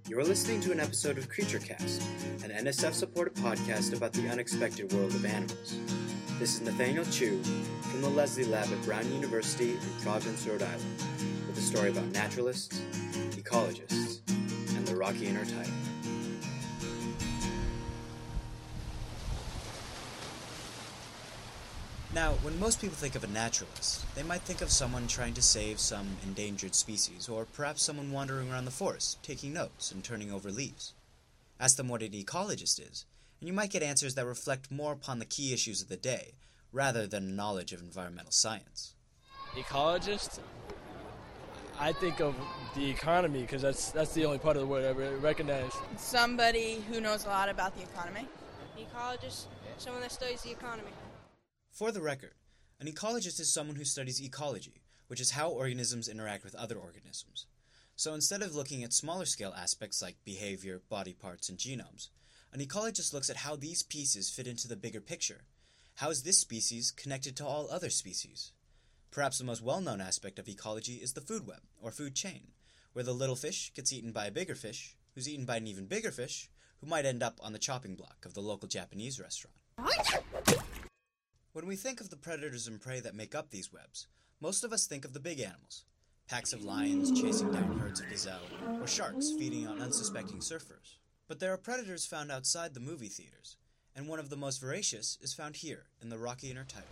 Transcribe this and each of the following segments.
You're listening to an episode of CreatureCast, an NSF-supported podcast about the unexpected world of animals. This is Nathaniel Chu from the Leslie Lab at Brown University in Providence, Rhode Island, with a story about naturalists, ecologists, and the rocky intertidal. Now, when most people think of a naturalist, they might think of someone trying to save some endangered species, or perhaps someone wandering around the forest, taking notes and turning over leaves. Ask them what an ecologist is, and you might get answers that reflect more upon the key issues of the day, rather than a knowledge of environmental science. Ecologist? I think of the economy, because that's the only part of the word I recognize. Somebody who knows a lot about the economy. Ecologist, someone that studies the economy. For the record, an ecologist is someone who studies ecology, which is how organisms interact with other organisms. So instead of looking at smaller scale aspects like behavior, body parts, and genomes, an ecologist looks at how these pieces fit into the bigger picture. How is this species connected to all other species? Perhaps the most well-known aspect of ecology is the food web, or food chain, where the little fish gets eaten by a bigger fish, who's eaten by an even bigger fish, who might end up on the chopping block of the local Japanese restaurant. When we think of the predators and prey that make up these webs, most of us think of the big animals. Packs of lions chasing down herds of gazelle, or sharks feeding on unsuspecting surfers. But there are predators found outside the movie theaters, and one of the most voracious is found here in the rocky intertidal.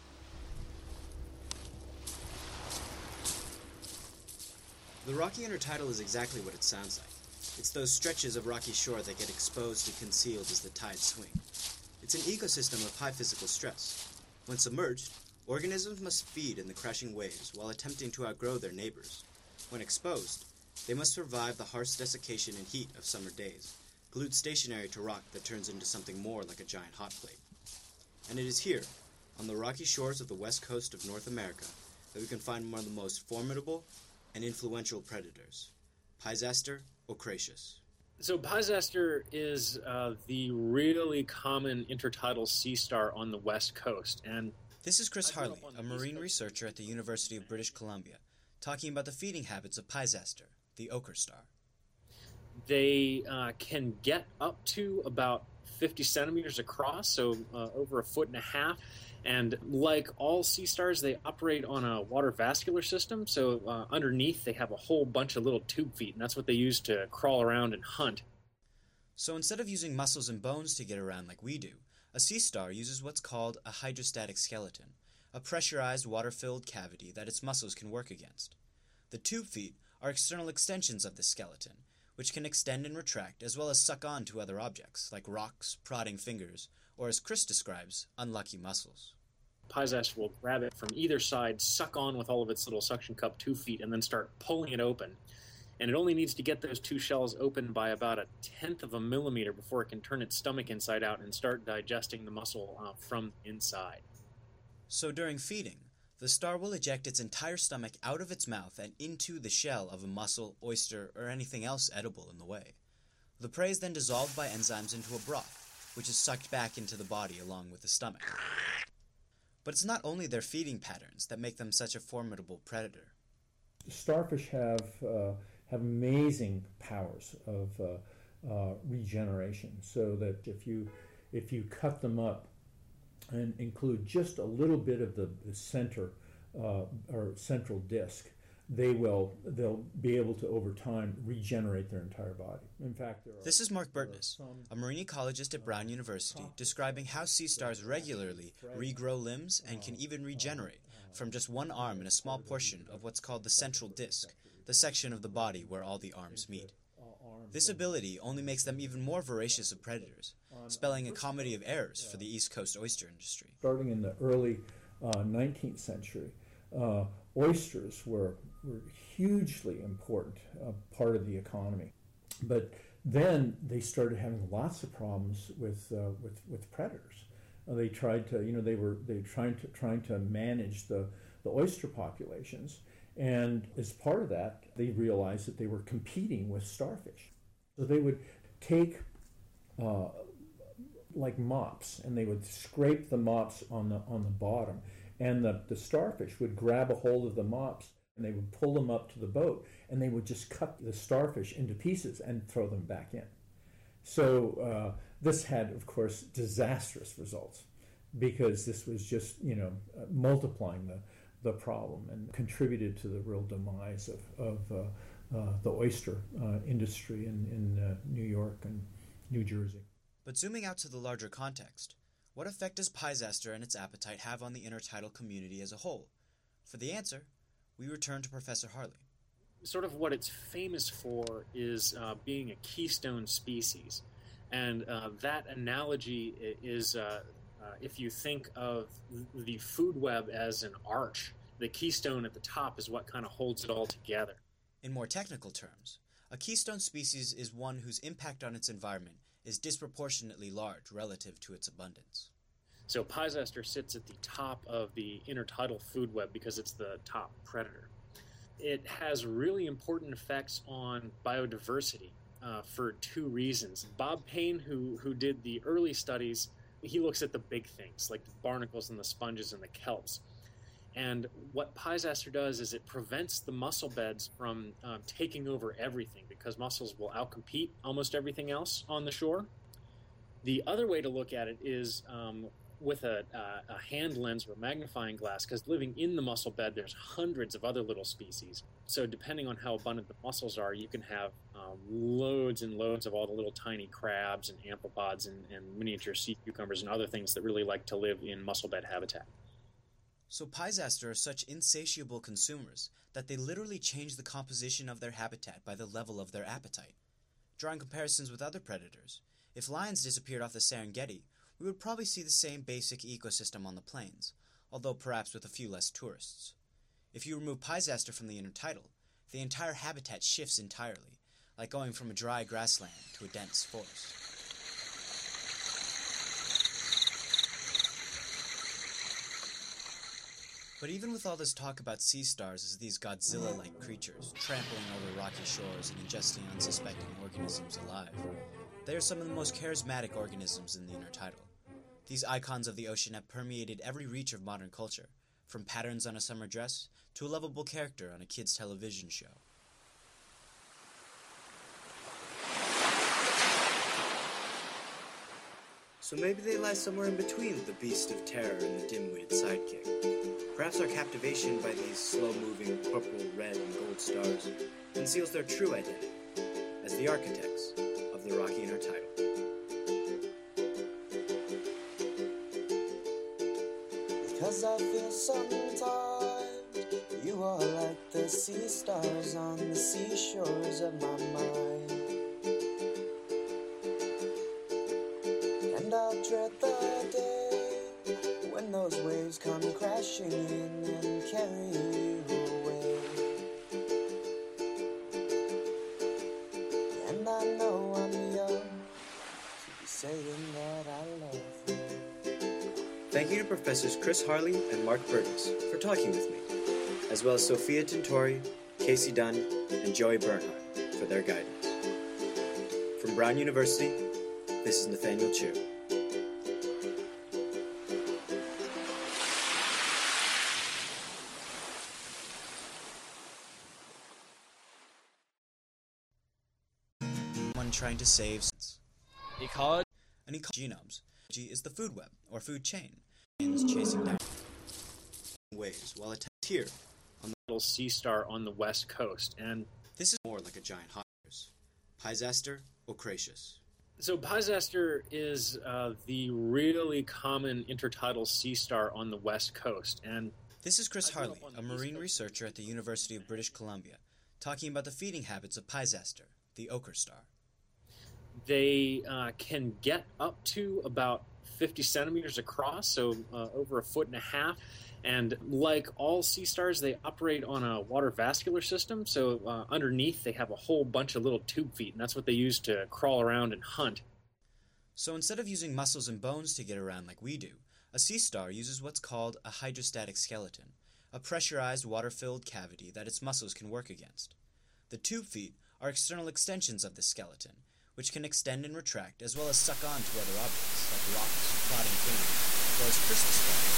The rocky intertidal is exactly what it sounds like. It's those stretches of rocky shore that get exposed and concealed as the tides swing. It's an ecosystem of high physical stress. When submerged, organisms must feed in the crashing waves while attempting to outgrow their neighbors. When exposed, they must survive the harsh desiccation and heat of summer days, glued stationary to rock that turns into something more like a giant hot plate. And it is here, on the rocky shores of the west coast of North America, that we can find one of the most formidable and influential predators, Pisaster ocracius. So Pisaster is the really common intertidal sea star on the west coast. And this is Chris Harley, a marine researcher at the University of British Columbia, talking about the feeding habits of Pisaster, the ochre star. They can get up to about 50 centimeters across, so over a foot and a half. And like all sea stars, they operate on a water vascular system. So underneath, they have a whole bunch of little tube feet, and that's what they use to crawl around and hunt. So instead of using muscles and bones to get around like we do, a sea star uses what's called a hydrostatic skeleton, a pressurized water-filled cavity that its muscles can work against. The tube feet are external extensions of this skeleton, which can extend and retract as well as suck on to other objects like rocks, prodding fingers, or as Chris describes, unlucky muscles. Pisaster will grab it from either side, suck on with all of its little suction cup 2 feet, and then start pulling it open. And it only needs to get those two shells open by about 1/10 of a millimeter before it can turn its stomach inside out and start digesting the muscle from inside. So during feeding, the star will eject its entire stomach out of its mouth and into the shell of a mussel, oyster, or anything else edible in the way. The prey is then dissolved by enzymes into a broth, which is sucked back into the body along with the stomach. But it's not only their feeding patterns that make them such a formidable predator. Starfish have amazing powers of regeneration, so that if you cut them up and include just a little bit of the center or central disc, they'll be able to over time regenerate their entire body. In fact, this is Mark Burtness, a marine ecologist at Brown University, describing how sea stars regularly regrow limbs and can even regenerate from just one arm in a small portion of what's called the central disc, the section of the body where all the arms meet. This ability only makes them even more voracious of predators, spelling a comedy of errors for the East Coast oyster industry. Starting in the early 19th century, oysters were hugely important part of the economy. But then they started having lots of problems with predators. They tried to, they were trying to manage the oyster populations, and as part of that, they realized that they were competing with starfish. So they would take like mops, and they would scrape the mops on the bottom, and the starfish would grab a hold of the mops And they would pull them up to the boat, and they would just cut the starfish into pieces and throw them back in. So this had, of course, disastrous results, because this was just, multiplying the problem and contributed to the real demise of the oyster industry in New York and New Jersey. But zooming out to the larger context, what effect does Piesaster and its appetite have on the intertidal community as a whole? For the answer, we return to Professor Harley. Sort of what it's famous for is being a keystone species. And that analogy is, if you think of the food web as an arch, the keystone at the top is what kind of holds it all together. In more technical terms, a keystone species is one whose impact on its environment is disproportionately large relative to its abundance. So Piesaster sits at the top of the intertidal food web because it's the top predator. It has really important effects on biodiversity for two reasons. Bob Payne, who did the early studies, he looks at the big things like the barnacles and the sponges and the kelps. And what Piesaster does is it prevents the mussel beds from taking over everything, because mussels will outcompete almost everything else on the shore. The other way to look at it is with a hand lens or a magnifying glass, because living in the mussel bed, there's hundreds of other little species. So depending on how abundant the mussels are, you can have loads and loads of all the little tiny crabs and amphipods and miniature sea cucumbers and other things that really like to live in mussel bed habitat. So Piesaster are such insatiable consumers that they literally change the composition of their habitat by the level of their appetite. Drawing comparisons with other predators, if lions disappeared off the Serengeti, we would probably see the same basic ecosystem on the plains, although perhaps with a few less tourists. If you remove Piesaster from the intertidal, the entire habitat shifts entirely, like going from a dry grassland to a dense forest. But even with all this talk about sea stars as these Godzilla-like creatures, trampling over rocky shores and ingesting unsuspecting organisms alive, they are some of the most charismatic organisms in the intertidal. These icons of the ocean have permeated every reach of modern culture, from patterns on a summer dress to a lovable character on a kid's television show. So maybe they lie somewhere in between the beast of terror and the dim-witted sidekick. Perhaps our captivation by these slow-moving purple, red, and gold stars conceals their true identity as the architects of the rocky intertidal. Because I feel sometimes you are like the sea stars on the seashores of my mind. And I dread the day when those waves come crashing in and carry you away. And I know I'm young to be saying that I love you. Thank you to Professors Chris Harley and Mark Burgess for talking with me, as well as Sophia Tintori, Casey Dunn, and Joey Bernhardt for their guidance. From Brown University, this is Nathaniel Chu. One trying to save Ecology. an genomes. Is the food web, or food chain, chasing down waves while attacked here on the Little sea star on the west coast, and this is more like a giant hot virus. Piesaster ocraceus. so Piesaster is the really common intertidal sea star on the west coast, and This is Chris I grew up Harley, on the a East marine Coast. researcher at the University of British Columbia, talking about the feeding habits of Piesaster, the ochre star. they can get up to about 50 centimeters across, so over a foot and a half. And like all sea stars, they operate on a water vascular system. So underneath, they have a whole bunch of little tube feet, and that's what they use to crawl around and hunt. So instead of using muscles and bones to get around like we do, a sea star uses what's called a hydrostatic skeleton, a pressurized water-filled cavity that its muscles can work against. The tube feet are external extensions of this skeleton, which can extend and retract as well as suck on to other objects like rocks, clotting fingers, as well as crystal shells